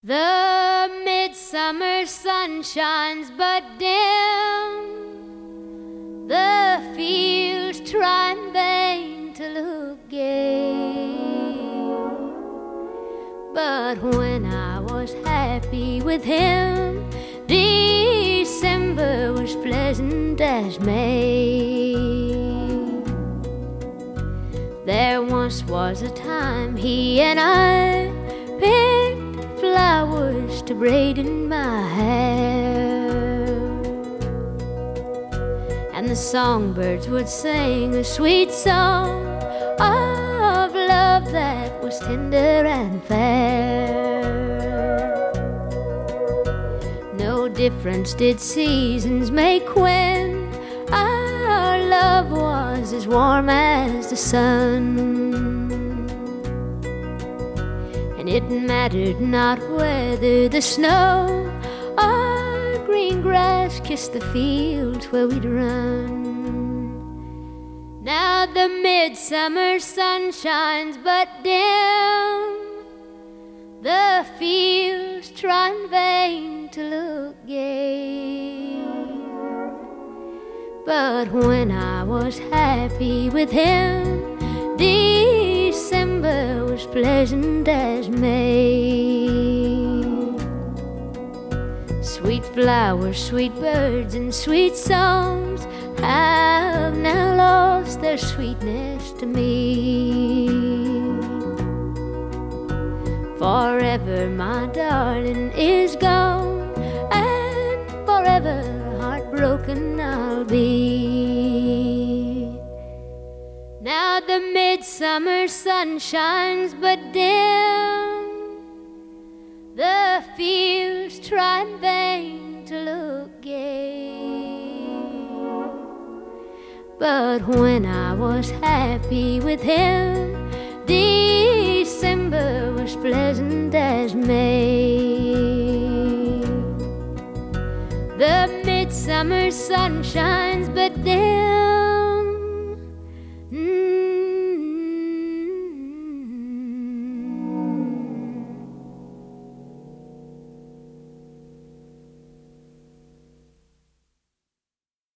The midsummer sun shines but dim. The fields try in vain to look gay. But when I was happy with him, December was pleasant as May. There once was a time he and I picked flowers to braid in my hair, and the songbirds would sing a sweet song of love that was tender and fair. No difference did seasons make when our love was as warm as the sun. And it mattered not whether the snow or green grass kissed the fields where we'd run. Now the midsummer sun shines but dim. The fields try in vain to look gay. But when I was happy with him, December was pleasant as May. Sweet flowers, sweet birds, and sweet songs have now lost their sweetness to me. Forever my darling is gone, and forever heartbroken I'll be. Now the midsummer sun shines but dim. The fields try in vain to look gay. But when I was happy with him, December was pleasant as May. The midsummer sun shines but dim.